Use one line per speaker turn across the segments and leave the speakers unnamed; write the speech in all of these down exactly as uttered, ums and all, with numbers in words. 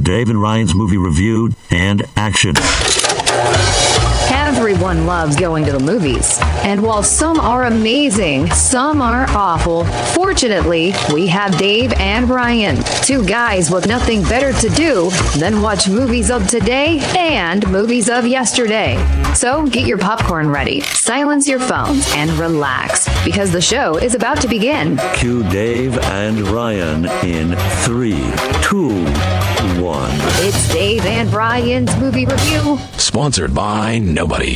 Dave and Ryan's Movie Review and Action.
Everyone loves going to the movies. And while some are amazing, some are awful. Fortunately, we have Dave and Ryan, two guys with nothing better to do than watch movies of today and movies of yesterday. So get your popcorn ready, silence your phones, and relax, because the show is about to begin.
Cue Dave and Ryan in three, two, one.
It's Dave and Ryan's Movie Review.
Sponsored by nobody.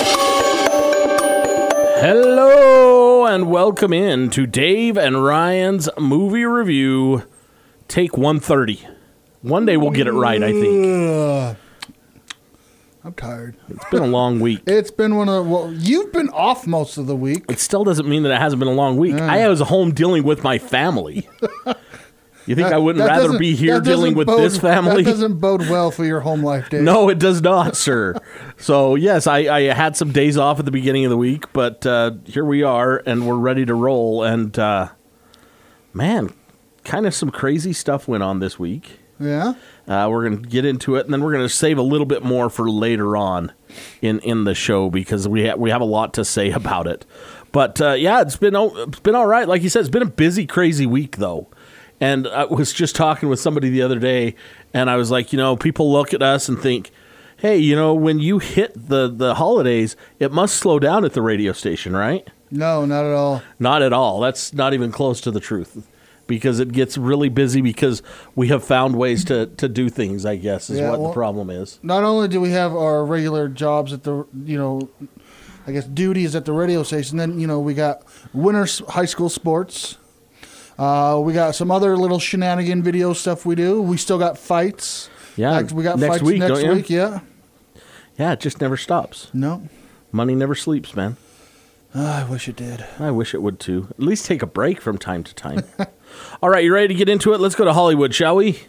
Hello and welcome in to Dave and Ryan's Movie Review, take one thirty. One day we'll get it right, I think.
Uh, I'm tired.
It's been a long week.
It's been one of the, well, you've been off most of the week.
It still doesn't mean that it hasn't been a long week.
Yeah.
I was home dealing with my family. You think
That-
I wouldn't
that
rather
doesn't-
be here
that
dealing
doesn't
with
bode-
this family?
That doesn't bode well for your home life, Dave.
No, it does not, sir. So, yes, I, I had some days off at the beginning of the week, but uh, here we are, and we're ready to roll. And, uh, man, kind of some crazy stuff went on this week.
Yeah?
Uh, we're going to get into it, and then we're going to save a little bit more for later on in, in the show because we, ha- we have a lot to say about it. But, uh, yeah, it's been, it's been all right. Like you said, it's been a busy, crazy week, though. And I was just talking with somebody the other day, and I was like, you know, people look at us and think, hey, you know, when you hit the, the holidays, it must slow down at the radio station, right?
No, not at all.
Not at all. That's not even close to the truth. Because it gets really busy because we have found ways to, to do things, I guess, is
Yeah,
what
well,
the problem is.
Not only do we have our regular jobs at the, you know, I guess duties at the radio station, then, you know, we got winter s- high school sports. Uh, we got some other little shenanigan video stuff we do. We still got fights.
Yeah,
Like, we got
next
fights
week,
next
don't you?
week, yeah.
Yeah, it just never stops.
No.
Money never sleeps, man.
Ah, I wish it did.
I wish it would, too. At least take a break from time to time. All right, you ready to get into it? Let's go to Hollywood, shall we?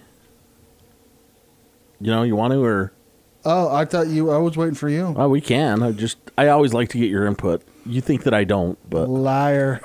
You know, you want to, or...
Oh, I thought you, I was waiting for you.
Oh, we can. I just, I always like to get your input. You think that I don't, but...
Liar.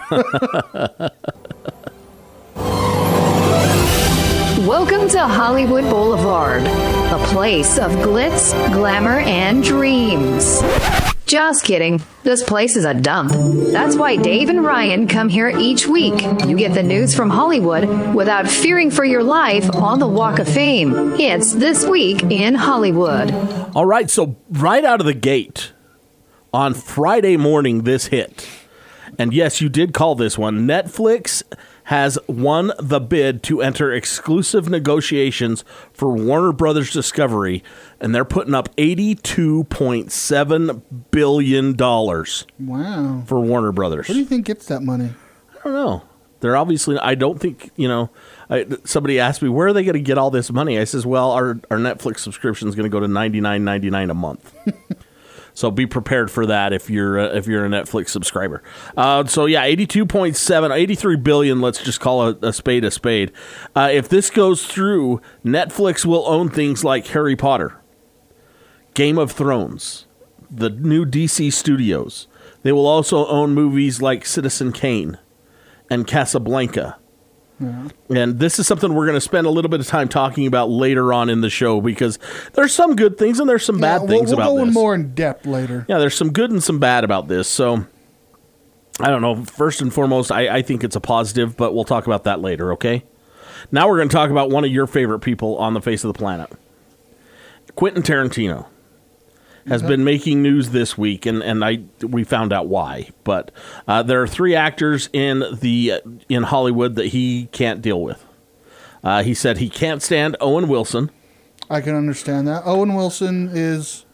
Welcome to Hollywood Boulevard, a place of glitz, glamour, and dreams. Just kidding. This place is a dump. That's why Dave and Ryan come here each week. You get the news from Hollywood without fearing for your life on the Walk of Fame. It's This Week in Hollywood.
All right, so right out of the gate, on Friday morning, this hit. And yes, you did call this one. Netflix has won the bid to enter exclusive negotiations for Warner Brothers Discovery, and they're putting up eighty-two point seven billion dollars
Wow.
for Warner Brothers.
What do you think gets that money?
I don't know. They're obviously, I don't think, you know, I, somebody asked me, where are they going to get all this money? I says, well, our, our Netflix subscription is going to go to ninety-nine ninety-nine a month. So be prepared for that if you're uh, if you're a Netflix subscriber. Uh, so yeah, eighty-two point seven, eighty-three billion. Let's just call a, a spade a spade. Uh, if this goes through, Netflix will own things like Harry Potter, Game of Thrones, the new D C studios. They will also own movies like Citizen Kane and Casablanca.
Yeah.
And this is something we're going to spend a little bit of time talking about later on in the show because there's some good things and there's some bad
Yeah,
things
we'll, we'll
about
go in
this.
more in depth later.
Yeah, there's some good and some bad about this. So, I don't know. First and foremost, I, I think it's a positive, but we'll talk about that later, okay? Now we're going to talk about one of your favorite people on the face of the planet. Quentin Tarantino has
Okay.
been making news this week, and, and I we found out why. But uh, there are three actors in the in Hollywood that he can't deal with. Uh, he said he can't stand Owen Wilson.
I can understand that. Owen Wilson is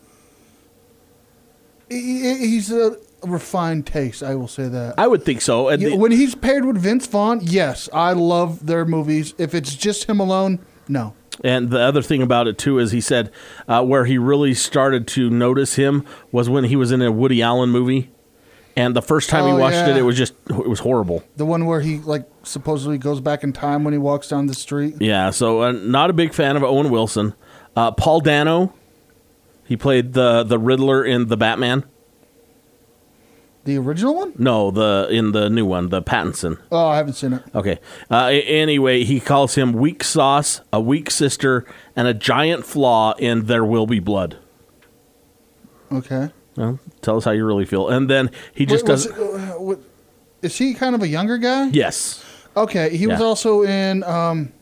he, he's a refined taste. I will say that.
I would think so. And
Yeah,
the-
when he's paired with Vince Vaughn, yes, I love their movies. If it's just him alone, no.
And the other thing about it, too, is he said uh, where he really started to notice him was when he was in a Woody Allen movie. And the first time he
Oh,
watched
yeah.
it, it was just, it was horrible.
The one where he like supposedly goes back in time when he walks down the street.
Yeah, so uh, not a big fan of Owen Wilson. Uh, Paul Dano, he played the, the Riddler in The Batman.
The original one?
No, the in the new one, the Pattinson.
Oh, I haven't seen it.
Okay. Uh, a- anyway, he calls him weak sauce, a weak sister, and a giant flaw in There Will Be Blood.
Okay.
Well, tell us how you really feel. And then he just
Wait, was
does.
it- uh, what- is he kind of a younger guy?
Yes.
Okay, he was
Yeah.
also in um,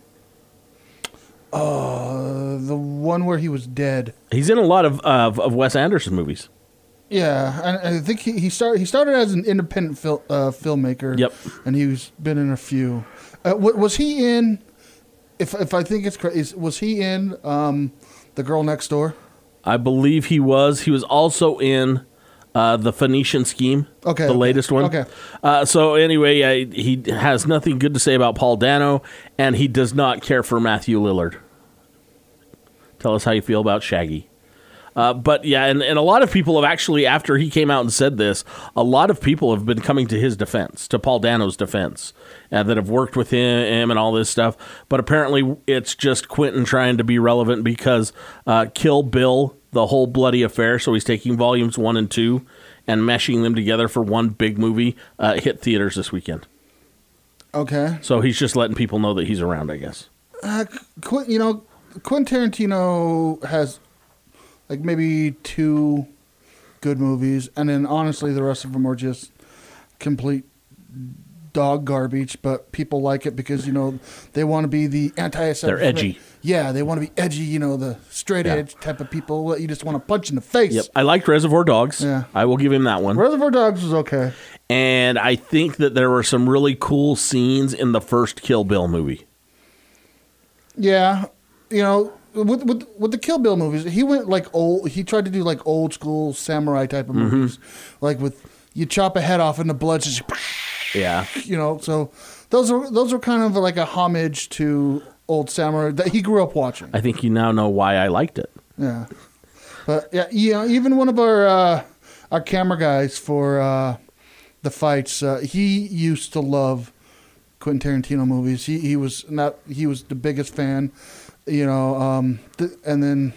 uh, the one where he was dead.
He's in a lot of of, of Wes Anderson movies.
Yeah, and I think he, he started he started as an independent fil- uh, filmmaker.
Yep.
And he's been in a few. Uh, wa- was he in? If if I think it's correct, is- was he in um, The Girl Next Door?
I believe he was. He was also in uh, the Phoenician Scheme,
Okay,
the
okay,
latest one.
okay.
Uh, so anyway, uh, he has nothing good to say about Paul Dano, and he does not care for Matthew Lillard. Tell us how you feel about Shaggy. Uh, but yeah, and, and a lot of people have actually, after he came out and said this, a lot of people have been coming to his defense, to Paul Dano's defense, uh, that have worked with him, him and all this stuff. But apparently it's just Quentin trying to be relevant because uh, Kill Bill, the whole bloody affair, so he's taking volumes one and two and meshing them together for one big movie, uh, hit theaters this weekend.
Okay.
So he's just letting people know that he's around, I guess.
Uh, Qu- you know, Quentin Tarantino has like maybe two good movies, and then honestly, the rest of them are just complete dog garbage. But people like it because you know they want to be the anti-establishment.
They're edgy.
Yeah, they want to be edgy. You know, the straight
Yeah.
edge type of people that you just want to punch in the face.
Yep. I liked Reservoir Dogs.
Yeah.
I will give him that one.
Reservoir Dogs was okay.
And I think that there were some really cool scenes in the first Kill Bill movie.
Yeah, you know, with with with the Kill Bill movies, he went like old. He tried to do like old school samurai type of
Mm-hmm.
movies, like with you chop a head off and the blood just,
Yeah.
you know. So those are those are kind of like a homage to old samurai that he grew up watching.
I think you now know why I liked it.
Yeah, but yeah, you know, even one of our uh, our camera guys for uh, the fights, uh, he used to love Quentin Tarantino movies. He he was not he was the biggest fan, you know. Um, th- and then,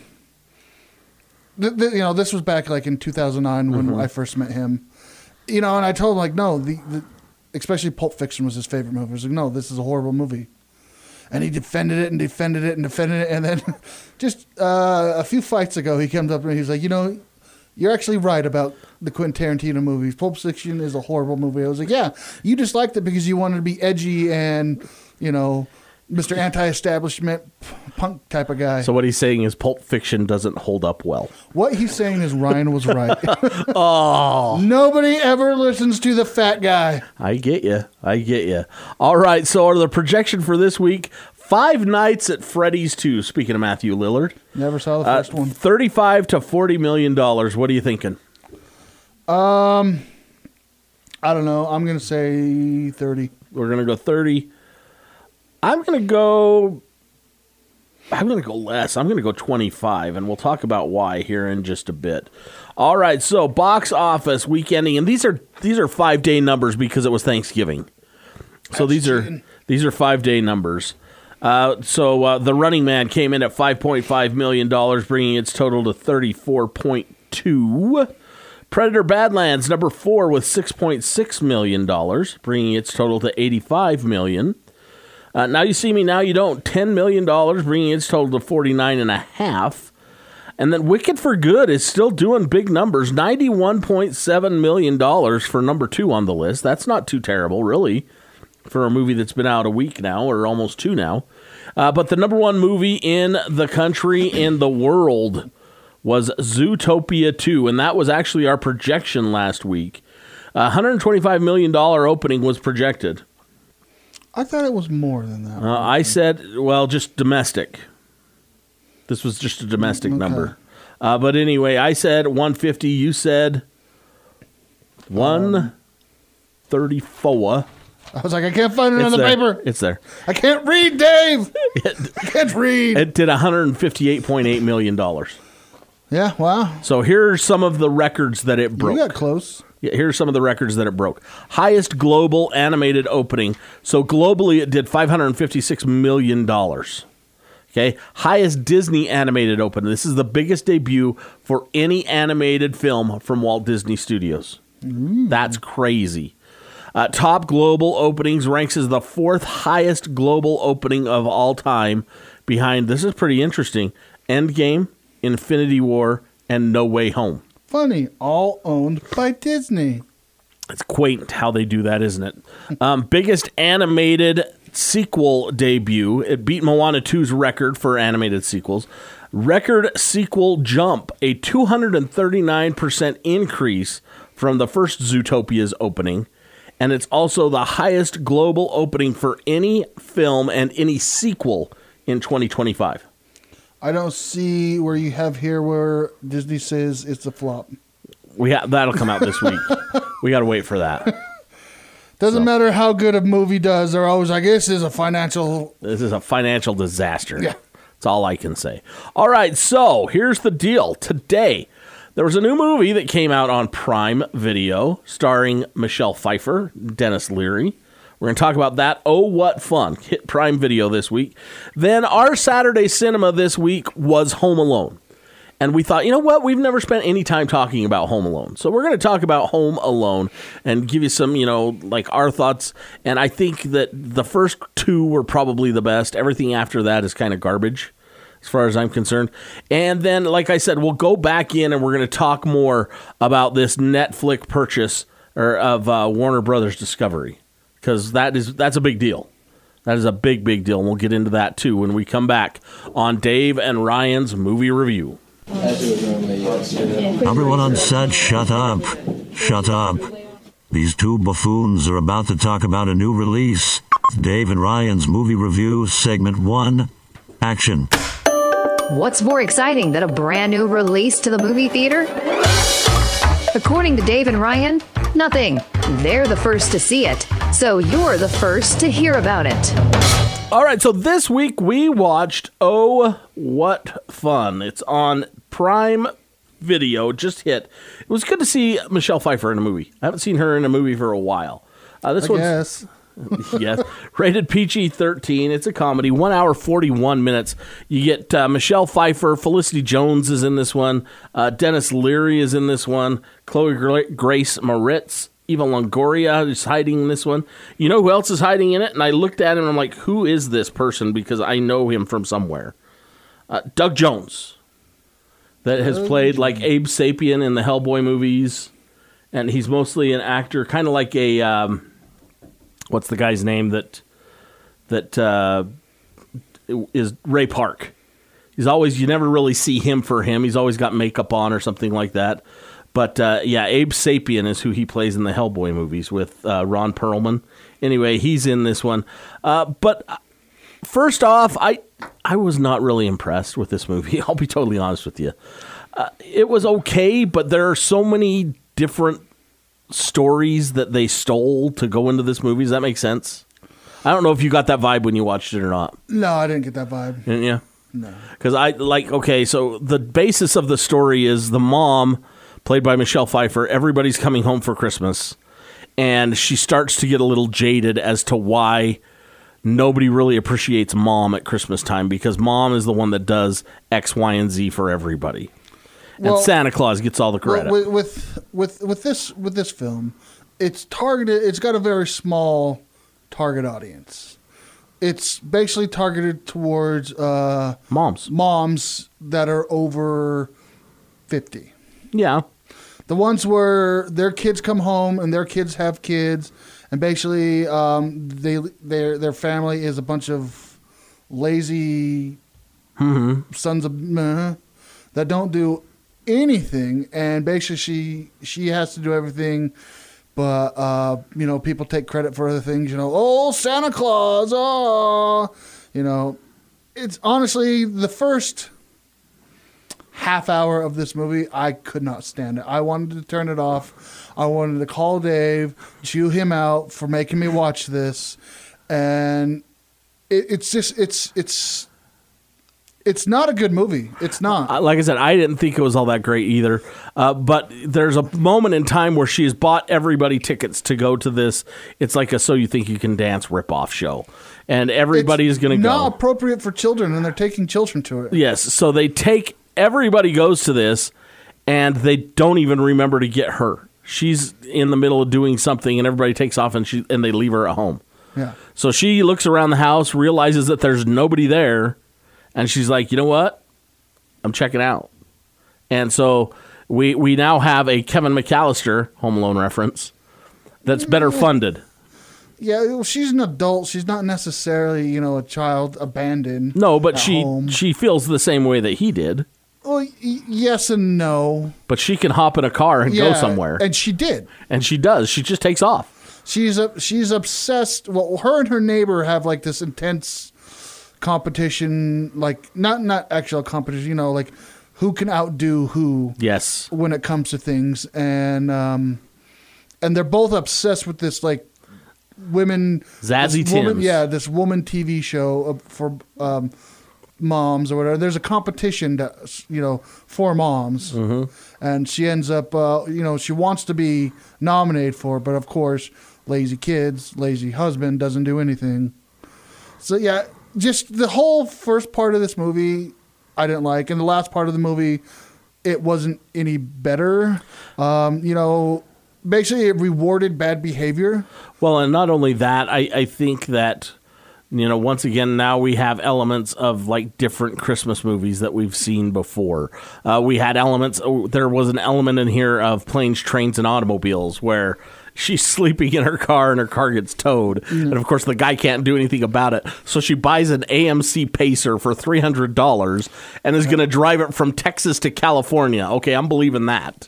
th- th- you know, this was back like in two thousand nine when I first met him, you know. And I told him like, no, the, the especially Pulp Fiction was his favorite movie. I was like, no, this is a horrible movie. And he defended it and defended it and defended it. And then just uh, a few fights ago, he comes up and he's like, you know, you're actually right about the Quentin Tarantino movies. Pulp Fiction is a horrible movie. I was like, yeah, you just liked it because you wanted to be edgy and, you know, Mister Anti-Establishment punk type of guy.
So what he's saying is Pulp Fiction doesn't hold up well.
What he's saying is Ryan was right. Oh. Nobody ever listens to the fat guy.
I get you. I get you. All right. So the projection for this week, Five Nights at Freddy's two. Speaking of Matthew Lillard.
Never saw the
Uh,
first one.
thirty-five to forty million dollars. What are you thinking?
Um, I don't know. I'm going to say thirty.
We're going to go thirty. I'm going to go I'm going to go less. I'm going to go twenty-five, and we'll talk about why here in just a bit. All right, so box office week ending, and these are these are five-day numbers because it was Thanksgiving. So
That's
these are
cheating.
these are five-day numbers. Uh, so uh, The Running Man came in at five point five million dollars, bringing its total to thirty-four point two. Predator Badlands, number four, with six point six million dollars, bringing its total to eighty-five million dollars. Uh, Now You See Me, Now You Don't, ten million dollars, bringing its total to forty-nine point five. And then Wicked for Good is still doing big numbers, ninety-one point seven million dollars for number two on the list. That's not too terrible, really, for a movie that's been out a week now, or almost two now. Uh, but the number one movie in the country, in the world, was Zootopia two, and that was actually our projection last week. A one hundred twenty-five million dollars opening was projected.
I thought it was more than that.
Uh, I said, well, just domestic. This was just a domestic
Okay.
number. Uh, but anyway, I said one fifty. You said one thirty-four.
I was like, I can't find it
It's
on the
there.
paper.
It's there.
I can't read, Dave. I can't read.
It did one hundred fifty-eight point eight million dollars.
Yeah, wow.
So here are some of the records that it broke.
You got close.
Yeah, here are some of the records that it broke. Highest global animated opening. So globally, it did five hundred fifty-six million dollars. Okay. Highest Disney animated opening. This is the biggest debut for any animated film from Walt Disney Studios. That's crazy. Uh, top global openings ranks as the fourth highest global opening of all time behind, this is pretty interesting, Endgame, Infinity War, and No Way Home.
Funny, all owned by Disney.
It's quaint how they do that, isn't it? Um, biggest animated sequel debut. It beat Moana two's record for animated sequels. Record sequel jump, a two hundred thirty-nine percent increase from the first Zootopia's opening. And it's also the highest global opening for any film and any sequel in twenty twenty-five.
I don't see where you have here where Disney says it's a flop.
We ha- that'll come out this week. We got to wait for that.
Doesn't
So.
matter how good a movie does. They're always like, this is a financial...
This is a financial disaster.
Yeah.
That's all I can say. All right, so here's the deal. Today, there was a new movie that came out on Prime Video starring Michelle Pfeiffer, Dennis Leary. We're going to talk about that. Oh, what fun. Hit Prime Video this week. Then our Saturday cinema this week was Home Alone. And we thought, you know what? We've never spent any time talking about Home Alone. So we're going to talk about Home Alone and give you some, you know, like our thoughts. And I think that the first two were probably the best. Everything after that is kind of garbage, as far as I'm concerned. And then, like I said, we'll go back in and we're going to talk more about this Netflix purchase or of uh, Warner Brothers Discovery. Because that is that's a big deal. That is a big, big deal. And we'll get into that, too, when we come back on Dave and Ryan's Movie Review.
Everyone on set, shut up. Shut up. These two buffoons are about to talk about a new release. Dave and Ryan's Movie Review, Segment one. Action.
What's more exciting than a brand new release to the movie theater? According to Dave and Ryan, nothing. They're the first to see it, so you're the first to hear about it.
All right, so this week we watched Oh, What Fun. It's on Prime Video, just hit. It was good to see Michelle Pfeiffer in a movie. I haven't seen her in a movie for a while. Uh, this
I
one's
guess.
yes, rated P G thirteen. It's a comedy, one hour, forty-one minutes. You get uh, Michelle Pfeiffer, Felicity Jones is in this one, uh, Dennis Leary is in this one, Chloe Gra- Grace Moritz, Eva Longoria is hiding in this one. You know who else is hiding in it? And I looked at him and I'm like, who is this person? Because I know him from somewhere. Uh, Doug Jones, that has played like Abe Sapien in the Hellboy movies. And he's mostly an actor, kind of like a... Um, what's the guy's name that that uh, is Ray Park? He's always, you never really see him for him. He's always got makeup on or something like that. But uh, yeah, Abe Sapien is who he plays in the Hellboy movies with uh, Ron Perlman. Anyway, he's in this one. Uh, but first off, I I was not really impressed with this movie. I'll be totally honest with you. Uh, it was okay, but there are so many different stories that they stole to go into this movie. Does that make sense? I don't know if you got that vibe when you watched it or not.
No, I didn't get that vibe.
Didn't you?
No.
Because I, like, okay, so the basis of the story is the mom, played by Michelle Pfeiffer, everybody's coming home for Christmas, and she starts to get a little jaded as to why nobody really appreciates mom at Christmas time, because mom is the one that does X, Y, and Z for everybody.
Well,
and Santa Claus gets all the credit.
Well, with, with with with this with this film, it's targeted. It's got a very small target audience. It's basically targeted towards uh,
Moms.
moms that are over fifty.
Yeah.
The ones where their kids come home and their kids have kids, and basically um, they their their family is a bunch of lazy
Mm-hmm.
sons of meh that don't do anything, and basically she she has to do everything, but uh, you know, people take credit for other things. You know, oh, Santa Claus, oh, you know, it's honestly the first half hour of this movie, I could not stand it. I wanted to turn it off. I wanted to call Dave, chew him out for making me watch this, and it, it's just it's it's. It's not a good movie. It's not.
Uh, Like I said, I didn't think it was all that great either. Uh, but there's a moment in time where she has bought everybody tickets to go to this. It's like a So You Think You Can Dance ripoff show. And everybody
It's
is going to go.
not appropriate for children, and they're taking children to it.
Yes. So they take, everybody goes to this, and they don't even remember to get her. she's in the middle of doing something, and everybody takes off, and she and they leave her at home.
Yeah.
So she looks around the house, realizes that there's nobody there, and she's like, you know what? I'm checking out. And so we we now have a Kevin McAllister Home Alone reference that's better funded.
Yeah, well, she's an adult. She's not necessarily, you know, a child abandoned.
No, but
at
she
home.
she feels the same way that he did.
Well, y- yes and no.
But she can hop in a car and
Yeah,
go somewhere.
and she did.
And she does. She just takes off.
She's a, she's obsessed. Well, her and her neighbor have like this intense competition, like not not actual competition, you know, like who can outdo who.
Yes.
When it comes to things, and um, and they're both obsessed with this like women
Zazie
this woman,
Tims.
yeah, this woman T V show for um, moms or whatever. There's a competition to, you know, for moms,
Mm-hmm.
and she ends up, uh, you know, she wants to be nominated for it, but of course, lazy kids, lazy husband doesn't do anything. So yeah, just the whole first part of this movie, I didn't like, and the last part of the movie, it wasn't any better. Um, you know, basically, it rewarded bad behavior.
Well, and not only that, I, I think that, you know, once again, now we have elements of like different Christmas movies that we've seen before. Uh, we had elements, oh, there was an element in here of planes, trains, and automobiles where she's sleeping in her car and her car gets towed. Mm. And of course, the guy can't do anything about it. So she buys an A M C Pacer for three hundred dollars and is going to drive it from Texas to California. Okay, I'm believing that.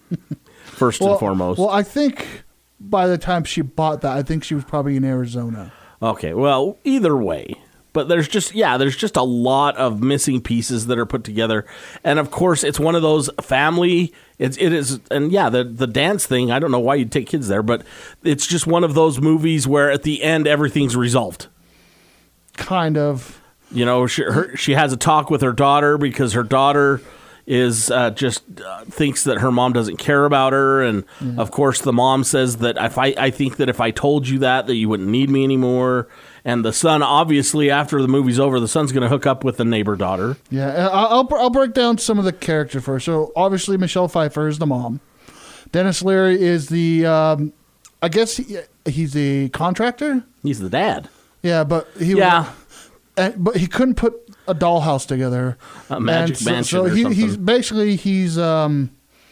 First
well,
and foremost.
Well, I think by the time she bought that, I think she was probably in Arizona.
Okay, well, either way. But there's just, yeah, there's just a lot of missing pieces that are put together. And of course, it's one of those family, it's, it is, and yeah, the, the dance thing, I don't know why you'd take kids there, but it's just one of those movies where at the end, everything's resolved.
Kind of.
You know, she, her, she has a talk with her daughter because her daughter is uh, just uh, thinks that her mom doesn't care about her. And yeah. Of course, the mom says that if I, I think that if I told you that, that you wouldn't need me anymore. And the son, obviously, after the movie's over, the son's going to hook up with the neighbor daughter.
Yeah, I'll, I'll break down some of the character first. So, obviously, Michelle Pfeiffer is the mom. Dennis Leary is the, um, I guess he, he's a contractor?
He's the dad.
Yeah, but he
yeah.
Was, but he couldn't put a dollhouse together.
A magic
so,
mansion
so
or
he,
something.
he's basically, he's, um,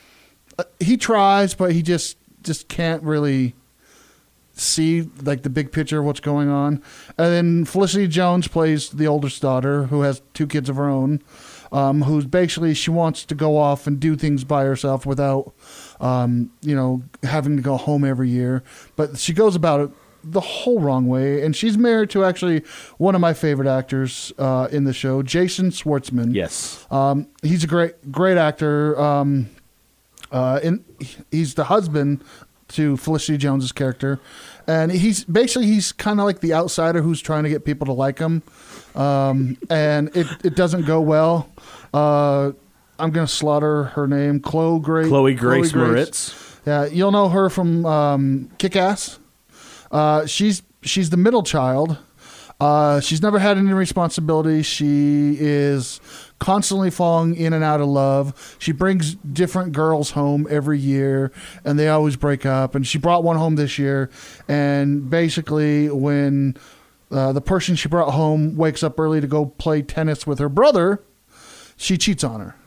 he tries, but he just, just can't really see like the big picture of what's going on. And then Felicity Jones plays the oldest daughter who has two kids of her own, um, who's basically, she wants to go off and do things by herself without, um, you know, having to go home every year. But she goes about it the whole wrong way. And she's married to actually one of my favorite actors uh, in the show, Jason Schwartzman.
Yes.
Um, he's a great, great actor. Um, uh, and he's the husband to Felicity Jones's character, and he's basically he's kind of like the outsider who's trying to get people to like him, um, and it, it doesn't go well. Uh, I'm gonna slaughter her name, Chloe Grace.
Chloe Grace, Chloe Grace Moritz.
Yeah, you'll know her from um, Kick-Ass. Uh, she's she's the middle child. Uh, she's never had any responsibility. She is constantly falling in and out of love. She brings different girls home every year, and they always break up. And she brought one home this year. And basically, when uh, the person she brought home wakes up early to go play tennis with her brother, she cheats on her.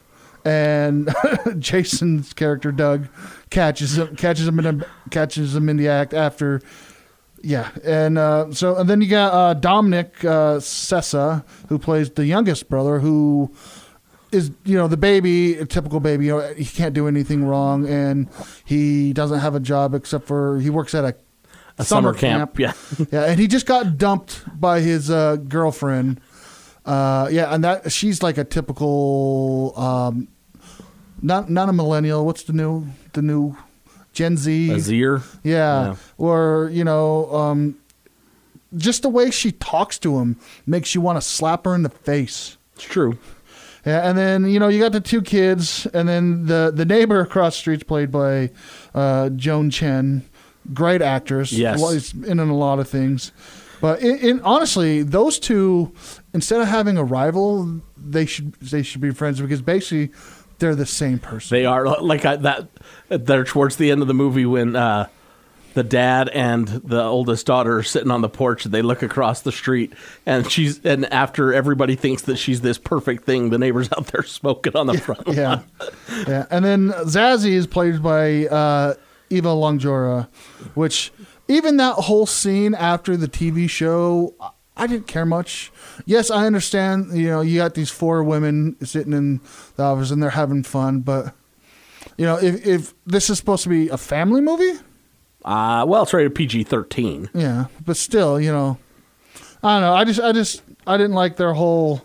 And Jason's character, Doug, catches him, catches him in a, catches him in the act after. Yeah, and uh, so and then you got uh, Dominic uh, Sessa, who plays the youngest brother, who is, you know, the baby, a typical baby. You know, he can't do anything wrong, and he doesn't have a job except for he works at a,
a summer, summer camp. camp.
Yeah, yeah, and he just got dumped by his uh, girlfriend. Uh, yeah, and that she's like a typical, um, not not a millennial. What's the new the new? Gen Z.
Azir.
Yeah.
yeah.
Or, you know, um, just the way she talks to him makes you want to slap her in the face.
It's true.
Yeah, and then, you know, you got the two kids, and then the, the neighbor across the street's played by uh, Joan Chen. Great actress.
Yes.
She's in a lot of things. But in, in, honestly, those two, instead of having a rival, they should they should be friends, because basically they're the same person.
They are like I, that. They're towards the end of the movie when uh, the dad and the oldest daughter are sitting on the porch. And they look across the street, and she's and after everybody thinks that she's this perfect thing, the neighbor's out there smoking on the front lawn.
Yeah, yeah. And then Zazie is played by uh, Eva Longoria, which even that whole scene after the T V show, I didn't care much. Yes, I understand. You know, you got these four women sitting in the office and they're having fun, but. You know, if if this is supposed to be a family movie,
uh, well, it's rated P G thirteen.
Yeah, but still, you know, I don't know. I just, I just, I didn't like their whole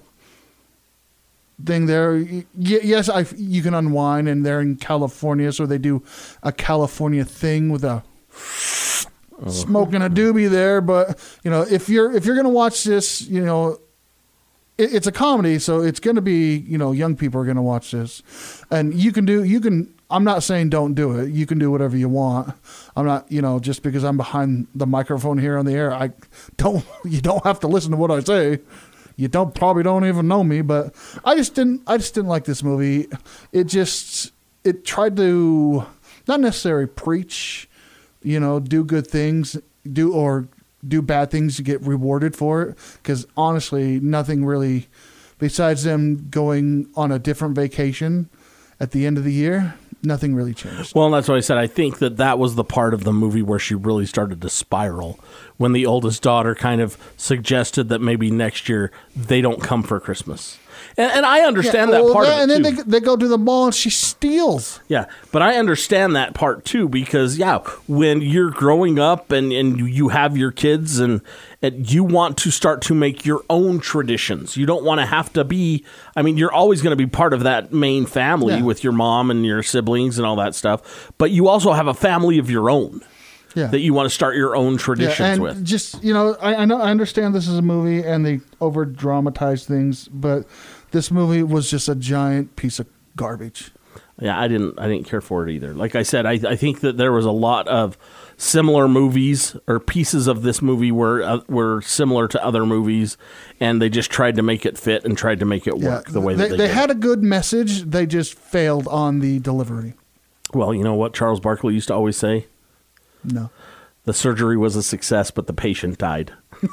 thing there. Y- yes, I you can unwind, and they're in California, so they do a California thing with a oh. smoking a doobie there. But you know, if you're if you're gonna watch this, you know. It's a comedy, so it's going to be, you know, young people are going to watch this. And you can do, you can, I'm not saying don't do it. You can do whatever you want. I'm not, you know, just because I'm behind the microphone here on the air, I don't, you don't have to listen to what I say. You don't, probably don't even know me, but I just didn't, I just didn't like this movie. It just, it tried to, not necessarily preach, you know, do good things, do, or, do bad things to get rewarded for it, because honestly nothing really besides them going on a different vacation at the end of the year, nothing really changed.
Well, and that's what I said. I think that that was the part of the movie where she really started to spiral, when the oldest daughter kind of suggested that maybe next year they don't come for Christmas. And, and I understand
yeah,
that
well,
part
that,
of it,
and then
too.
they, they go to the mall and she steals.
Yeah, but I understand that part, too, because, yeah, when you're growing up and, and you have your kids and, and you want to start to make your own traditions. You don't want to have to be, I mean, you're always going to be part of that main family
Yeah.
with your mom and your siblings and all that stuff, but you also have a family of your own.
Yeah.
That you want to start your own traditions
yeah, and
with.
Just, you know, I, I know I understand this is a movie and they over dramatize things, but this movie was just a giant piece of garbage.
Yeah, I didn't I didn't care for it either. Like I said, I, I think that there was a lot of similar movies or pieces of this movie were uh, were similar to other movies, and they just tried to make it fit and tried to make it work
Yeah,
the way
they,
that they,
they
did.
had a good message. They just failed on the delivery.
Well, you know what Charles Barkley used to always say?
No.
The surgery was a success, but the patient died.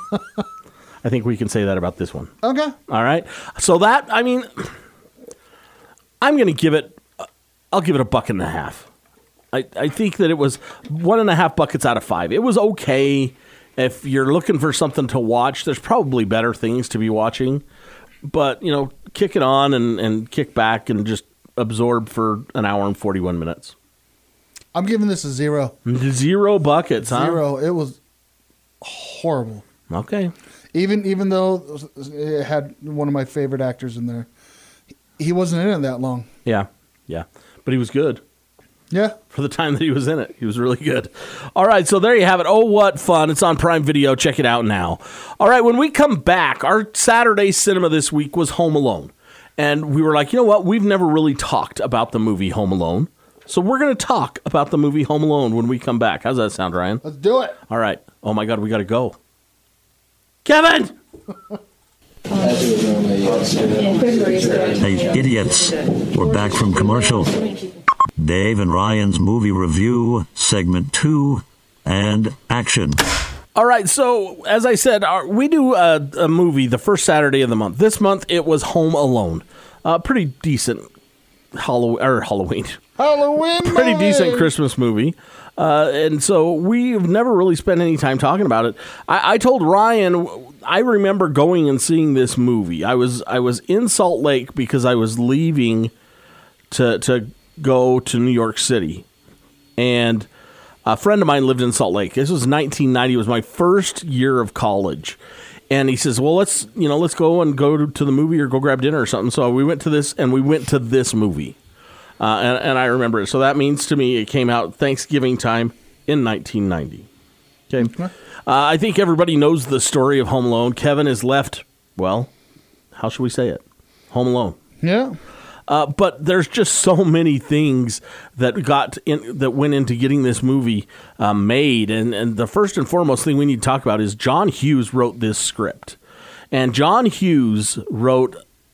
I think we can say that about this one.
Okay.
All right. So that, I mean, I'm going to give it, I'll give it a buck and a half. I, I think that it was one and a half buckets out of five. It was okay. If you're looking for something to watch, there's probably better things to be watching. But, you know, kick it on and, and kick back and just absorb for an hour and forty-one minutes.
I'm giving this a zero.
Zero buckets, huh?
Zero. It was horrible.
Okay.
Even even though it had one of my favorite actors in there, he wasn't in it that long.
Yeah, yeah. But he was good.
Yeah.
For the time that he was in it. He was really good. All right, so there you have it. Oh, what fun. It's on Prime Video. Check it out now. All right, when we come back, our Saturday cinema this week was Home Alone. And we were like, you know what? We've never really talked about the movie Home Alone. So we're going to talk about the movie Home Alone when we come back. How's that sound, Ryan?
Let's do it.
All right. Oh, my God, we got to go. Kevin!
Hey, idiots. We're back from commercial. Dave and Ryan's movie review, segment two, and action.
All right, so as I said, our, we do a, a movie the first Saturday of the month. This month, it was Home Alone. Uh, pretty decent Halloween, or Halloween.
Halloween
Pretty
movie.
decent Christmas movie. Uh, and so we've never really spent any time talking about it. I, I told Ryan, I remember going and seeing this movie. I was I was in Salt Lake because I was leaving to to go to New York City. And a friend of mine lived in Salt Lake. This was nineteen ninety. It was my first year of college. And he says, well, let's, you know, let's go and go to, to the movie or go grab dinner or something. So we went to this, and we went to this movie. Uh, and, and I remember it. So that means to me it came out Thanksgiving time in nineteen ninety. Okay. Uh, I think everybody knows the story of Home Alone. Kevin is left, well, how should we say it? Home Alone.
Yeah.
Uh, but there's just so many things that got in, that went into getting this movie uh, made, and and the first and foremost thing we need to talk about is John Hughes wrote this script, and John Hughes wrote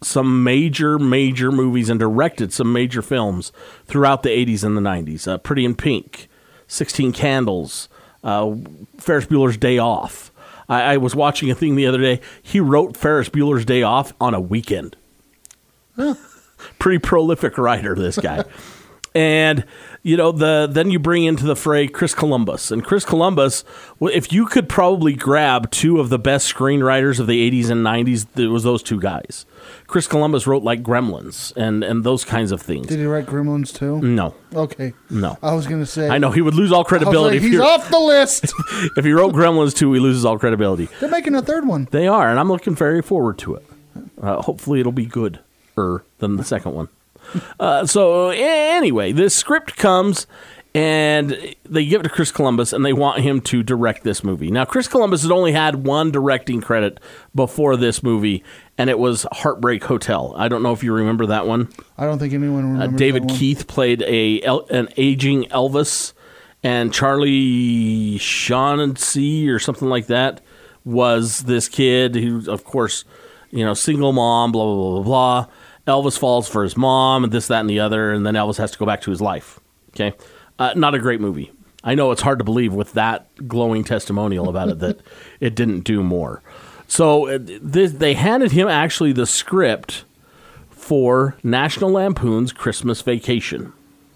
some major, major movies and directed some major films throughout the eighties and the nineties. Uh, Pretty in Pink, sixteen Candles, uh, Ferris Bueller's Day Off. I, I was watching a thing the other day. He wrote Ferris Bueller's Day Off on a weekend. Huh. Pretty prolific writer, this guy. And, you know, the then you bring into the fray Chris Columbus. And Chris Columbus, if you could probably grab two of the best screenwriters of the eighties and nineties, it was those two guys. Chris Columbus wrote, like, Gremlins and, and those kinds of things.
Did he write Gremlins, too?
No.
Okay.
No.
I was going to say.
I know, he would lose all credibility.
Like,
if
he's off the list.
If he wrote Gremlins, too, he loses all credibility.
They're making a third one.
They are, and I'm looking very forward to it. Uh, hopefully it'll be good-er than the second one. Uh, so anyway, this script comes and they give it to Chris Columbus and they want him to direct this movie. Now, Chris Columbus had only had one directing credit before this movie, and it was Heartbreak Hotel. I don't know if you remember that one.
I don't think anyone remembers
uh, David
that one.
Keith played a an aging Elvis, and Charlie Shaughnessy or something like that was this kid who, of course, you know, single mom, blah, blah, blah, blah, blah. Elvis falls for his mom, and this, that, and the other, and then Elvis has to go back to his life. Okay? Uh, not a great movie. I know it's hard to believe with that glowing testimonial about it that it didn't do more. So uh, this, they handed him actually the script for National Lampoon's Christmas Vacation.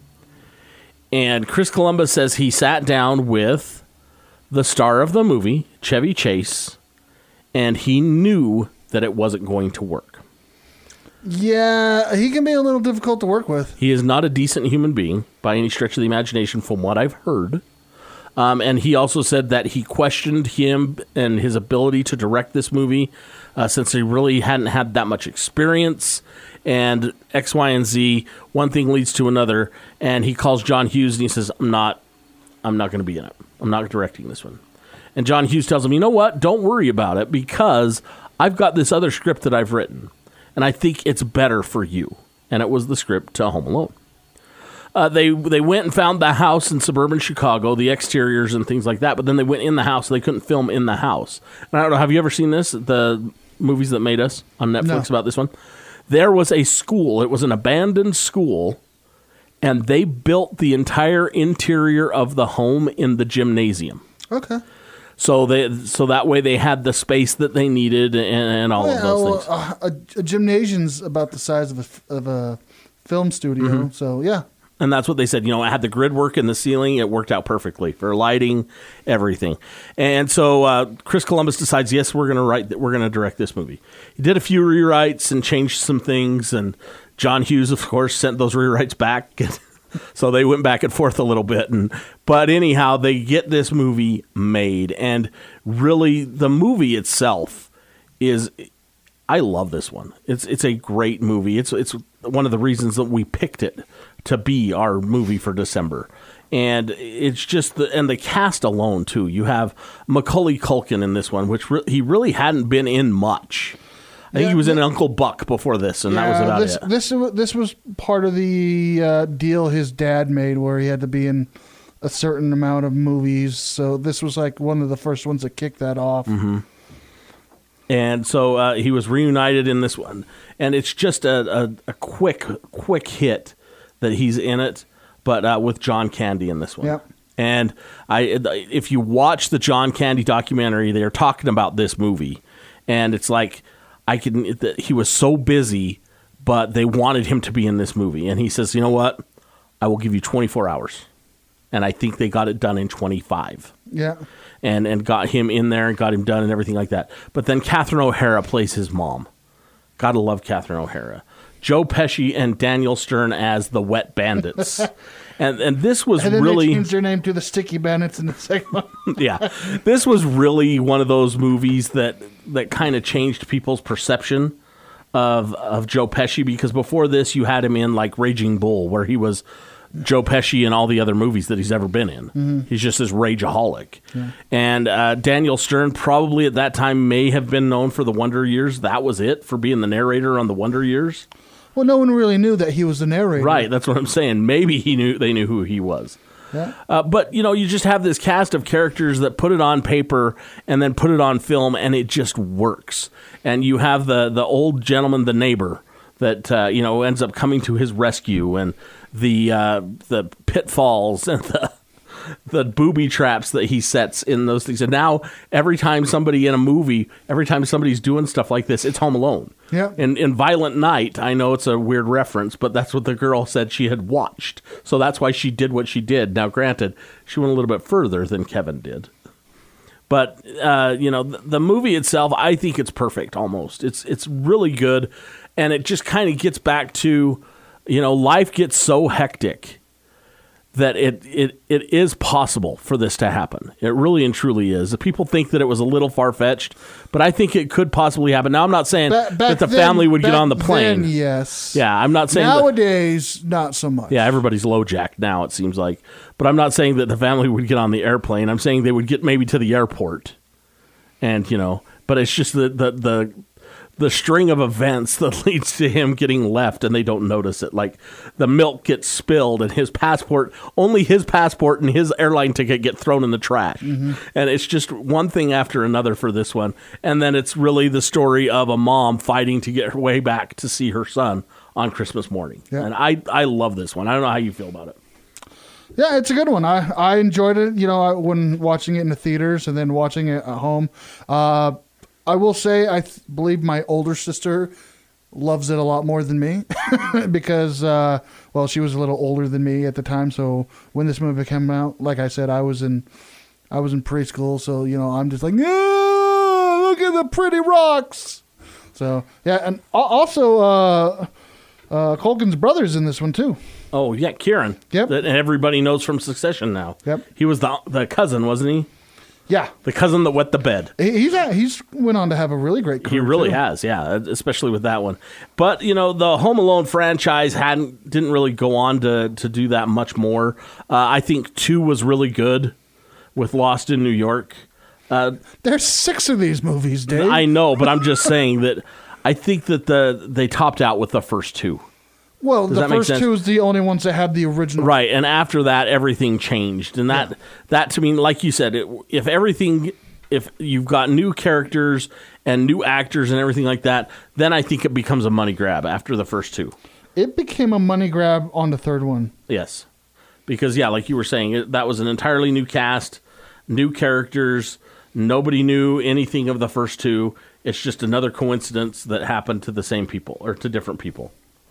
And Chris Columbus says he sat down with the star of the movie, Chevy Chase, and he knew that it wasn't going to work.
Yeah, he can be a little difficult to work with.
He is not a decent human being by any stretch of the imagination from what I've heard. Um, and he also said that he questioned him and his ability to direct this movie uh, since he really hadn't had that much experience. And X, Y, and Z, one thing leads to another. And he calls John Hughes and he says, I'm not, I'm not going to be in it. I'm not directing this one. And John Hughes tells him, you know what? Don't worry about it because I've got this other script that I've written. And I think it's better for you. And it was the script to Home Alone. Uh, they they went and found the house in suburban Chicago, the exteriors and things like that. But then they went in the house. So they couldn't film in the house. And I don't know, have you ever seen this? The movies that made us on Netflix
No.
about this one? There was a school. It was an abandoned school. And they built the entire interior of the home in the gymnasium.
Okay.
So they, so that way they had the space that they needed and, and all
Well,
of those
well,
things.
uh, a, a gymnasium's about the size of a, f- of a film studio,
Mm-hmm.
so yeah.
And that's what they said. You know, it had the grid work in the ceiling. It worked out perfectly for lighting, everything. And so uh, Chris Columbus decides, yes, we're going to write. We're going to direct this movie. He did a few rewrites and changed some things. And John Hughes, of course, sent those rewrites back. So they went back and forth a little bit. And but anyhow, they get this movie made. And really, the movie itself is. I love this one. It's it's a great movie. It's it's one of the reasons that we picked it to be our movie for December. And it's just the and the cast alone too. You have Macaulay Culkin in this one, which re- he really hadn't been in much. I think
Yeah,
he was in
th-
Uncle Buck before this, and that was
Yeah,
about
this,
it.
This this was part of the uh, deal his dad made, where he had to be in a certain amount of movies. So this was like one of the first ones that kicked that off.
Mm-hmm. And so uh, he was reunited in this one, and it's just a, a, a quick quick hit that he's in it, but uh, with John Candy in this one.
Yep.
And I, if you watch the John Candy documentary, they're talking about this movie, and it's like I can. He was so busy, but they wanted him to be in this movie, and he says, "You know what? I will give you twenty-four hours," and I think they got it done in twenty-five.
Yeah.
And and got him in there and got him done and everything like that. But then Catherine O'Hara plays his mom. Gotta love Catherine O'Hara. Joe Pesci and Daniel Stern as the Wet Bandits. and and this was
And then
really
they changed their name to the Sticky Bandits in the second one.
yeah. This was really one of those movies that that kind of changed people's perception of of Joe Pesci, because before this you had him in like Raging Bull, where he was Joe Pesci in all the other movies that he's ever been in. Mm-hmm. He's just this rageaholic. Yeah. And uh, Daniel Stern probably at that time may have been known for the Wonder Years. That was it, for being the narrator on the Wonder Years.
Well, no one really knew that he was the narrator.
Right, that's what I'm saying. Maybe he knew they knew who he was.
Yeah.
Uh, but, you know, you just have this cast of characters that put it on paper and then put it on film, and it just works. And you have the, the old gentleman, the neighbor, that, uh, you know, ends up coming to his rescue, and the uh, the pitfalls and the the booby traps that he sets in those things. And now every time somebody in a movie, every time somebody's doing stuff like this, it's Home Alone.
Yeah.
In, in Violent Night, I know it's a weird reference, but that's what the girl said she had watched. So that's why she did what she did. Now, granted, she went a little bit further than Kevin did. But, uh, you know, the, the movie itself, I think it's perfect almost. It's, it's really good. And it just kind of gets back to, you know, life gets so hectic that it, it it is possible for this to happen. It really and truly is. People think that it was a little far-fetched, but I think it could possibly happen. Now, I'm not saying
Ba-
that the
then-
family would get
back
on the plane.
then, yes.
Yeah, I'm not saying that,
Nowadays, not so much.
yeah, everybody's low-jacked now, it seems like. But I'm not saying that the family would get on the airplane. I'm saying they would get maybe to the airport. And, you know, but it's just the the the the string of events that leads to him getting left, and they don't notice it. Like the milk gets spilled, and his passport, only his passport and his airline ticket get thrown in the trash. Mm-hmm. And it's just one thing after another for this one. And then it's really the story of a mom fighting to get her way back to see her son on Christmas morning.
Yeah.
And I, I love this one. I don't know how you feel about it.
Yeah, it's a good one. I, I enjoyed it, you know, I, when watching it in the theaters and then watching it at home. Uh, I will say I th- believe my older sister loves it a lot more than me because, uh, well, she was a little older than me at the time. So when this movie came out, like I said, I was in I was in preschool. So, you know, I'm just like, oh, look at the pretty rocks. So, yeah. And al- also uh, uh, Culkin's brother's in this one, too.
Oh, yeah, Kieran.
Yep.
That everybody knows from Succession now.
Yep.
He was the the cousin, wasn't he?
Yeah.
The cousin that wet the bed.
He- He's a, he's went on to have a really great career.
He really
too.
has, yeah, especially with that one. But, you know, the Home Alone franchise hadn't didn't really go on to, to do that much more. Uh, I think two was really good with Lost in New York. Uh,
There's six of these movies, Dave.
I know, but I'm just saying that I think that the they topped out with the first two.
Well,
Does
the
that make
first
sense?
two is the only ones that had the original.
Right, and after that, everything changed. And that, that to me, like you said, it, if everything... If you've got new characters and new actors and everything like that, then I think it becomes a money grab after the first two.
It became a money grab on the third one.
Yes. Because, yeah, like you were saying, it, that was an entirely new cast, new characters. Nobody knew anything of the first two. It's just another coincidence that happened to the same people or to different people.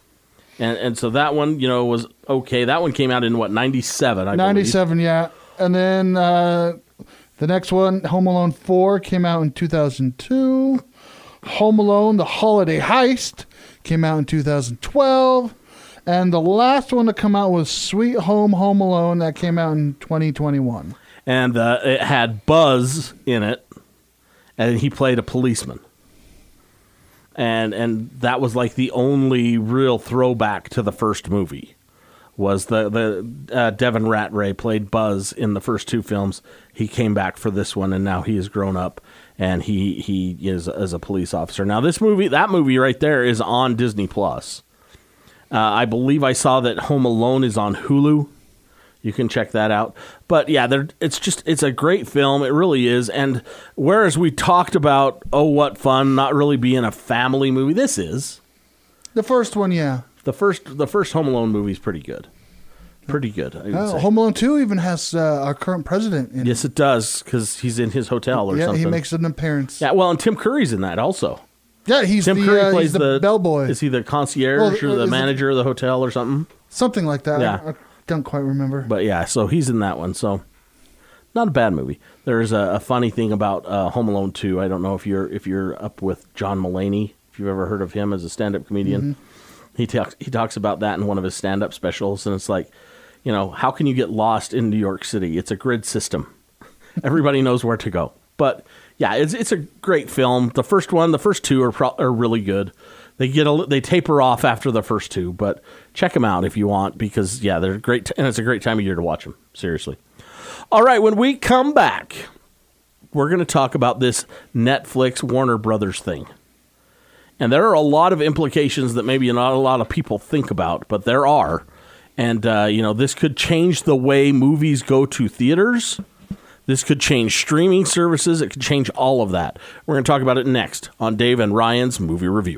And and so that one, you know, was okay. That one came out in, what, ninety-seven, I
ninety-seven, yeah. And then uh, the next one, Home Alone four, came out in two thousand two. Home Alone, The Holiday Heist, came out in two thousand twelve. And the last one to come out was Sweet Home Home Alone, that came out in twenty twenty-one.
And uh, it had Buzz in it, and he played a policeman. And and that was like the only real throwback to the first movie. Was the the uh, Devin Ratray played Buzz in the first two films. He came back for this one, and now he has grown up, and he he is as a police officer. Now this movie, that movie right there, is on Disney Plus. Uh, I believe I saw that Home Alone is on Hulu. You can check that out. But yeah, there, it's just it's a great film. It really is. And whereas we talked about oh what fun, not really being a family movie, this is.
The first one, yeah.
The first the first Home Alone movie is pretty good. Pretty good. I would
Oh,
say.
Home Alone two even has uh, our current president in
Yes, it does, because he's in his hotel or
it. Yeah,
something.
he makes an appearance.
Yeah, well, and Tim Curry's in that also.
Yeah, he's
Tim
the,
Curry
uh,
plays
he's the,
the
bellboy.
Is he the concierge
Well,
or
uh,
the
is it-
manager of the hotel or something?
Something like that.
Yeah.
I, I don't quite remember.
But yeah, so he's in that one. So not a bad movie. There's a, a funny thing about uh, Home Alone two. I don't know if you're if you're up with John Mulaney. If you've ever heard of him as a stand-up comedian,
Mm-hmm.
he talks he talks about that in one of his stand-up specials, and it's like, you know, how can you get lost in New York City? It's a grid system. Everybody knows where to go. But yeah, it's it's a great film. The first one, the first two are pro- are really good. They get a they taper off after the first two, but check them out if you want, because yeah, they're great, t- and it's a great time of year to watch them. Seriously. All right, when we come back, we're going to talk about this Netflix Warner Brothers thing. And there are a lot of implications that maybe not a lot of people think about, but there are. And, uh, you know, this could change the way movies go to theaters. This could change streaming services. It could change all of that. We're going to talk about it next on Dave and Ryan's Movie Review.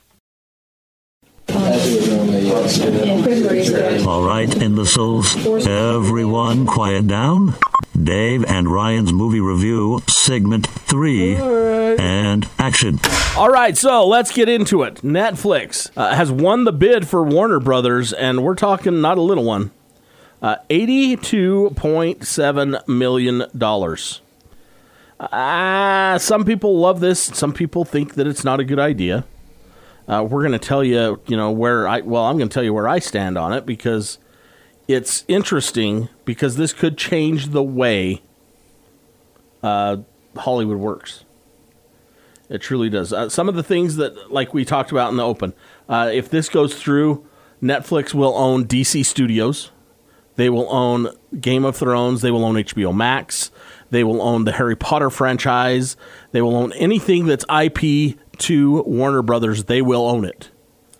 All right, imbeciles. Everyone quiet down. Dave and Ryan's Movie Review, segment three, and action.
All right, so let's get into it. Netflix uh, has won the bid for Warner Brothers, and we're talking not a little one. Uh, eighty-two point seven million dollars. Uh, some people love this. Some people think that it's not a good idea. Uh, we're going to tell you, you know, where I, well, I'm going to tell you where I stand on it, because it's interesting, because this could change the way uh, Hollywood works. It truly does. Uh, some of the things that, like we talked about in the open, uh, if this goes through, Netflix will own D C Studios. They will own Game of Thrones. They will own H B O Max. They will own the Harry Potter franchise. They will own anything that's I P to Warner Brothers. They will own it.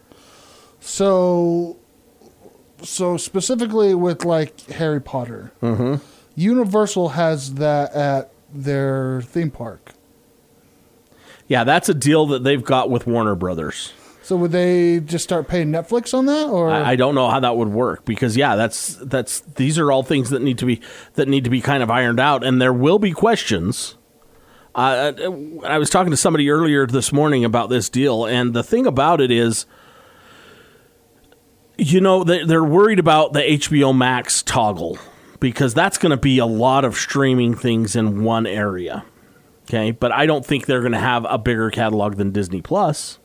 So, so specifically with like Harry Potter,
Mm-hmm.
Universal has that at their theme park.
Yeah, that's a deal that they've got with Warner Brothers.
So would they just start paying Netflix on that, or
I, I don't know how that would work, because yeah, that's that's these are all things that need to be that need to be kind of ironed out, and there will be questions. Uh, I was talking to somebody earlier this morning about this deal, and the thing about it is, you know, they, they're worried about the H B O Max toggle, because that's going to be a lot of streaming things in one area. Okay, but I don't think they're going to have a bigger catalog than Disney Plus.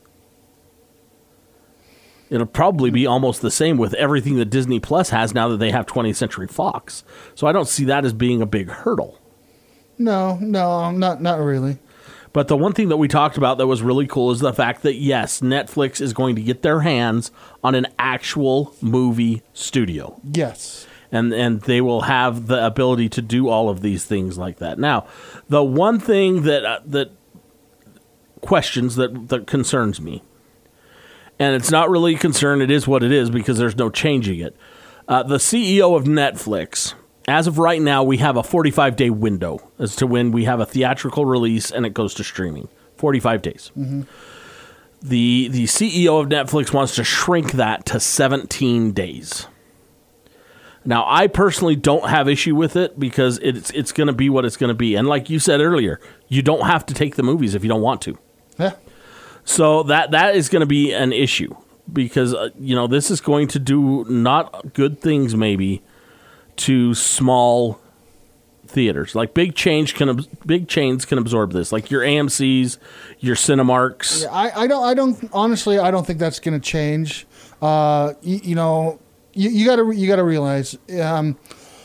It'll probably be almost the same with everything that Disney Plus has now that they have twentieth Century Fox. So I don't see that as being a big hurdle.
no, no, not not really.
But the one thing that we talked about that was really cool is the fact that, yes, Netflix is going to get their hands on an actual movie studio.
Yes.
And and they will have the ability to do all of these things like that. Now, the one thing that uh, that questions that, that concerns me, and it's not really a concern, it is what it is, because there's no changing it. Uh, the C E O of Netflix, as of right now, we have a forty-five day window as to when we have a theatrical release and it goes to streaming. forty-five days.
Mm-hmm.
The, the C E O of Netflix wants to shrink that to seventeen days. Now, I personally don't have issue with it, because it's it's going to be what it's going to be. And like you said earlier, you don't have to take the movies if you don't want to.
Yeah.
So that that is going to be an issue, because, uh, you know, this is going to do not good things maybe to small theaters. Like big change can ab- big chains can absorb this, like your A M Cs, your Cinemarks.
Yeah, I, I don't. I don't. Honestly, I don't think that's going to change. Uh, you, you know, you, you got to you got to realize, um,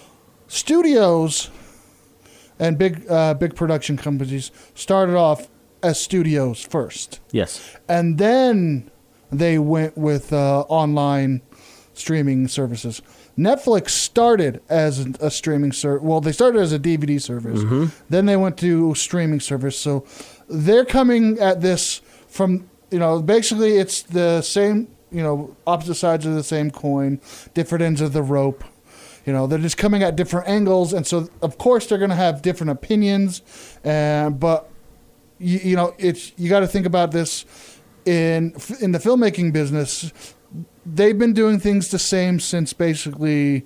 studios and big uh, big production companies started off as studios first.
Yes.
And then they went with uh, online streaming services. Netflix started as a, a streaming service. Well, they started as a D V D service.
Mm-hmm.
Then they went to streaming service. So they're coming at this from, you know, basically it's the same, you know, opposite sides of the same coin, different ends of the rope. You know, they're just coming at different angles. And so, of course, they're going to have different opinions. Uh, but, you, you know, it's you got to think about this in in the filmmaking business. They've been doing things the same since basically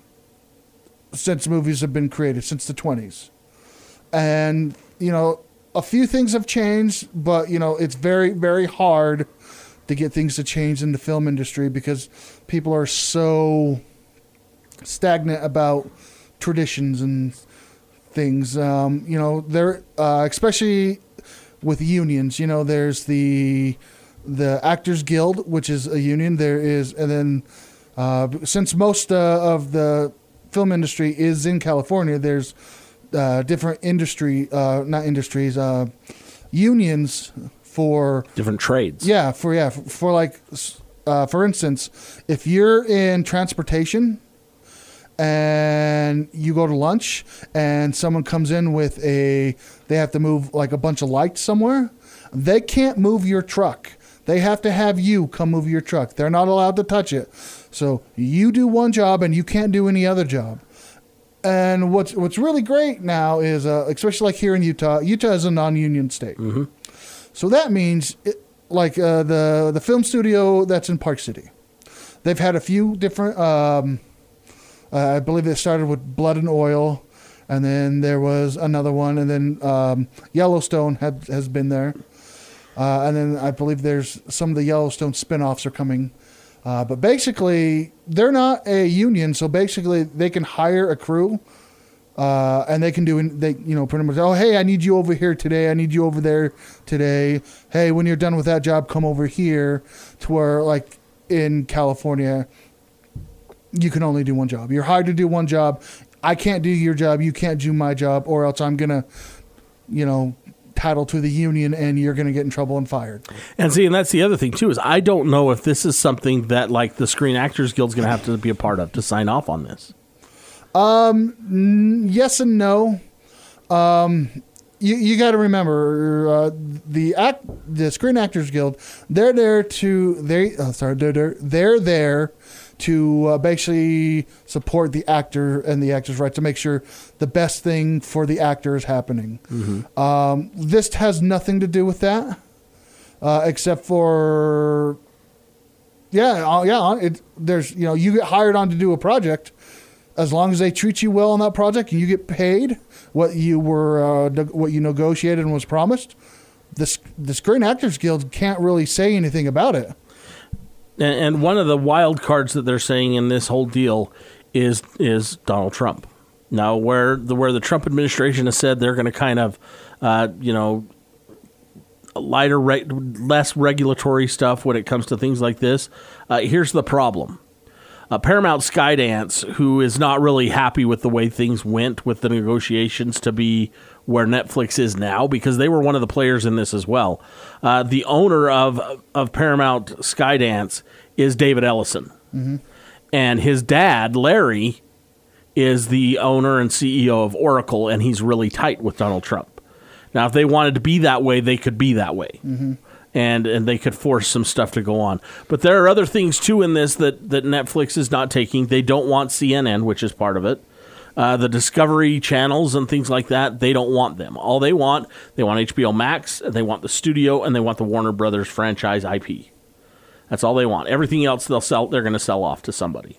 since movies have been created, since the twenties. And, you know, a few things have changed, but, you know, it's very, very hard to get things to change in the film industry because people are so stagnant about traditions and things. Um, you know, there, uh, especially with unions, you know, there's the the Actors Guild, which is a union. There is, and then uh, since most uh, of the film industry is in California, there's uh, different industry, uh, not industries, uh, unions for
different trades.
Yeah, for yeah, for, for like, uh, for instance, if you're in transportation and you go to lunch and someone comes in with a, they have to move like a bunch of lights somewhere, they can't move your truck. They have to have you come move your truck. They're not allowed to touch it. So you do one job and you can't do any other job. And what's what's really great now is, uh, especially like here in Utah, Utah is a non-union state.
Mm-hmm.
So that means, it, like uh, the the film studio that's in Park City, they've had a few different. Um, uh, I believe it started with Blood and Oil, and then there was another one, and then um, Yellowstone had, has been there, uh, and then I believe there's some of the Yellowstone spinoffs are coming. Uh, but basically, they're not a union, so basically they can hire a crew, uh, and they can do, they you know, pretty much, oh, hey, I need you over here today. I need you over there today. Hey, when you're done with that job, come over here. To where, like in California, you can only do one job. You're hired to do one job. I can't do your job. You can't do my job, or else I'm gonna, you know, title to the union, and you're going to get in trouble and fired.
And see, and that's the other thing too, is I don't know if this is something that like the Screen Actors Guild is going to have to be a part of to sign off on this.
Um, n- yes and no. Um, you you got to remember uh, the act the Screen Actors Guild. They're there to they oh, sorry they're there, they're there to uh, basically support the actor and the actor's right to make sure the best thing for the actor is happening. Mm-hmm. Um, this has nothing to do with that, uh, except for, yeah, uh, yeah. It, there's, you know, you get hired on to do a project. As long as they treat you well on that project and you get paid what you were, uh, what you negotiated and was promised, the the Screen Actors Guild can't really say anything about it.
And one of the wild cards that they're saying in this whole deal is is Donald Trump. Now, where the where the Trump administration has said they're going to kind of, uh, you know, lighter, re- less regulatory stuff when it comes to things like this. Uh, here's the problem: uh, Paramount Skydance, who is not really happy with the way things went with the negotiations to be where Netflix is now, because they were one of the players in this as well. Uh, the owner of of Paramount Skydance is David Ellison. Mm-hmm. And his dad, Larry, is the owner and C E O of Oracle, and he's really tight with Donald Trump. Now, if they wanted to be that way, they could be that way. Mm-hmm. And and they could force some stuff to go on. But there are other things, too, in this that, that Netflix is not taking. They don't want C N N, which is part of it. Uh, the Discovery channels and things like that, they don't want them. All they want, they want H B O Max, they want the studio, and they want the Warner Brothers franchise I P. That's all they want. Everything else they'll sell, they're going to sell off to somebody.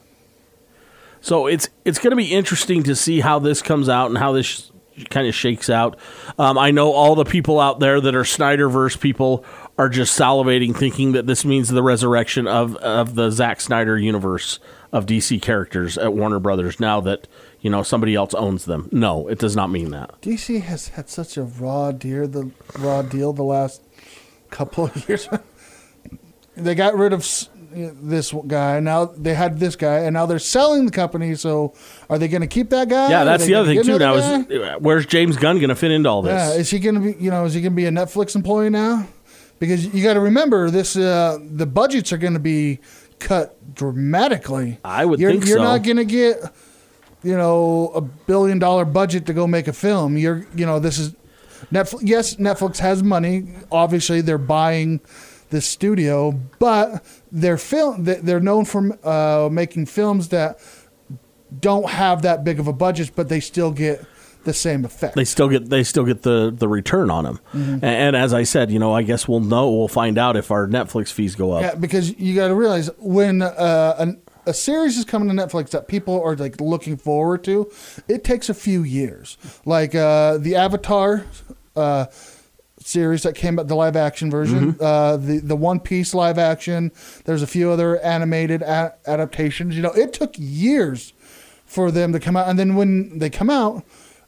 So it's it's going to be interesting to see how this comes out and how this kind of shakes out. Um, I know all the people out there that are Snyderverse people are just salivating, thinking that this means the resurrection of, of the Zack Snyder universe of D C characters at Warner Brothers now that, you know, somebody else owns them. No, it does not mean that.
D C has had such a raw deal the raw deal the last couple of years. They got rid of this guy, now they had this guy, and now they're selling the company. So, are they going to keep that guy?
Yeah, that's the other thing too. Now, is where's James Gunn going to fit into all this?
Yeah, is he going to be? You know, is he going to be a Netflix employee now? Because you got to remember this: uh, the budgets are going to be cut dramatically.
I would
you're,
think
you're
so.
You're not going to get, you know, a billion dollar budget to go make a film. You're, you know, this is Netflix. Yes, Netflix has money. Obviously, they're buying this studio, but they're film. They're known for uh, making films that don't have that big of a budget, but they still get the same effect.
They still get they still get the, the return on them. Mm-hmm. And, and as I said, you know, I guess we'll know we'll find out if our Netflix fees go up.
Yeah, because you got to realize when uh, an, a series is coming to Netflix that people are like looking forward to, it takes a few years. Like uh, the Avatar uh, series that came out, the live action version, mm-hmm. uh, the the One Piece live action. There's a few other animated a- adaptations. You know, it took years for them to come out, and then when they come out,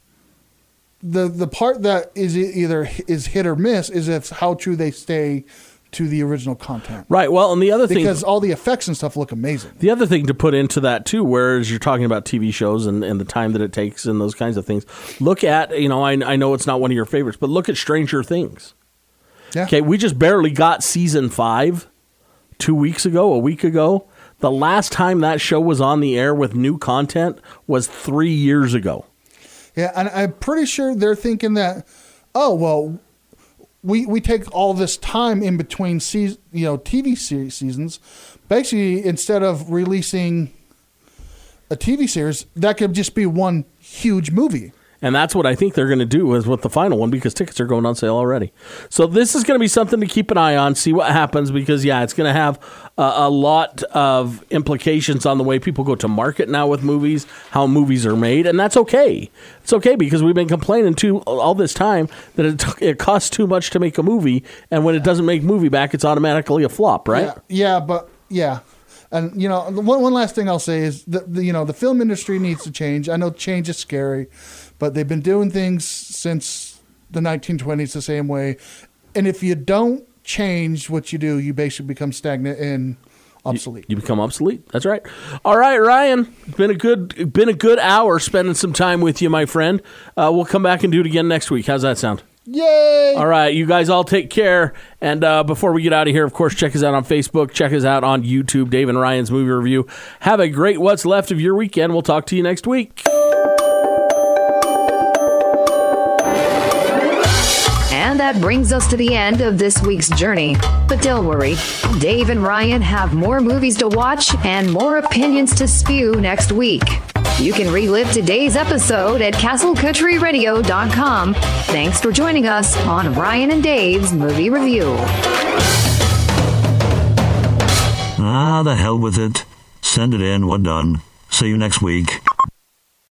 the the part that is either is hit or miss is if how true they stay to the original content.
Right. Well, and the other thing,
because all the effects and stuff look amazing.
The other thing to put into that too, whereas you're talking about T V shows and, and the time that it takes and those kinds of things, look at, you know, I, I know it's not one of your favorites, but look at Stranger Things.
Yeah.
Okay, we just barely got season five two weeks ago, a week ago. The last time that show was on the air with new content was three years ago.
Yeah, and I'm pretty sure they're thinking that, oh, well, we, we take all this time in between se- you know T V series seasons. Basically, instead of releasing a T V series, that could just be one huge movie.
And that's what I think they're going to do is with the final one, because tickets are going on sale already. So this is going to be something to keep an eye on, see what happens, because, yeah, it's going to have uh, a lot of implications on the way people go to market now with movies, how movies are made, and that's okay. It's okay because we've been complaining too all this time that it, t- it costs too much to make a movie, and when it doesn't make movie back, it's automatically a flop, right?
Yeah, yeah but, yeah. And, you know, one, one last thing I'll say is, that the, you know, the film industry needs to change. I know change is scary, but they've been doing things since the nineteen twenties the same way. And if you don't change what you do, you basically become stagnant and obsolete.
You, you become obsolete. That's right. All right, Ryan, been a good been a good hour spending some time with you, my friend. Uh, we'll come back and do it again next week. How's that sound?
Yay!
All right, you guys all take care. And uh, before we get out of here, of course, check us out on Facebook. Check us out on YouTube, Dave and Ryan's Movie Review. Have a great what's left of your weekend. We'll talk to you next week.
And that brings us to the end of this week's journey. But don't worry, Dave and Ryan have more movies to watch and more opinions to spew next week. You can relive today's episode at castle country radio dot com. Thanks for joining us on Ryan and Dave's Movie Review.
Ah, the hell with it. Send it in. We're done. See you next week.